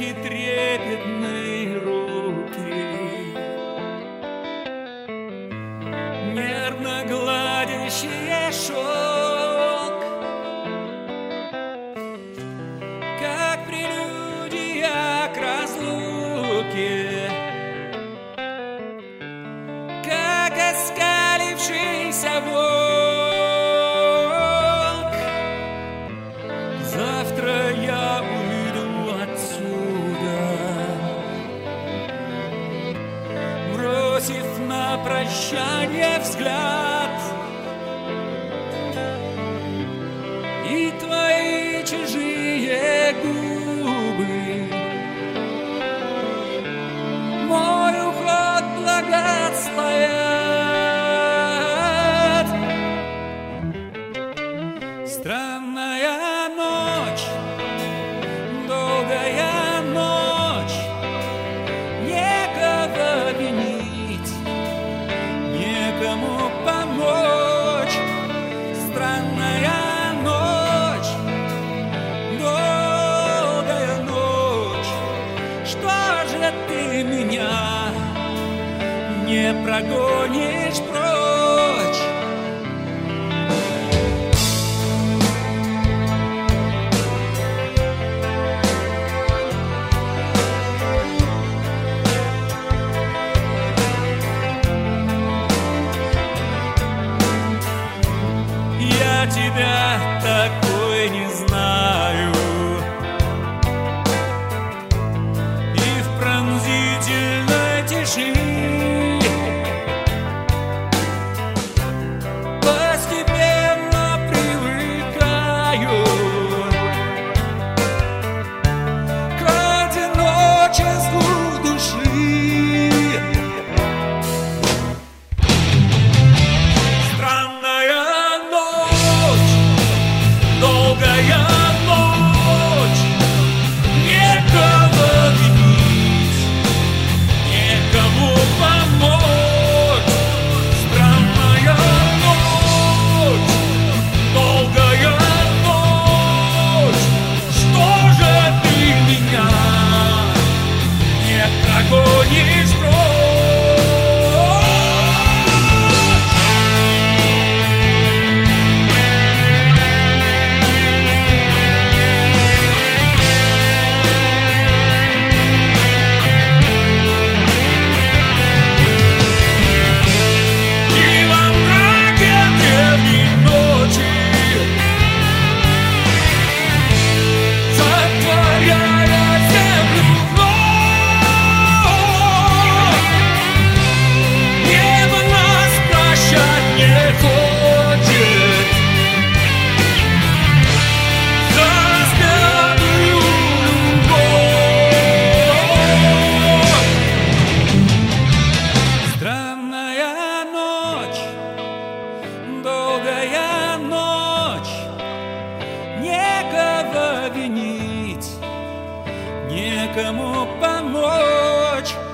эти трепетные руки, нервно гладящие шелк, как прелюдия к разлуке, как оскалившийся волк. Завтра я уйду отсюда, бросив на прощание взгляд, и твои чужие губы мой уход благословят. Странная ночь, долгая ночь, некого винить, некому помочь. Странная ночь, долгая ночь, что же ты меня не прогонишь прочь? Я тебя такой не знаю, и в пронзительной тиши постепенно привыкаю к одиночеству души. Странная ночь, долгая ночь, некого винить, некому помочь. Странная ночь, долгая ночь, что же ты меня не прогонишь прочь? Долгая ночь, некого винить, некому помочь.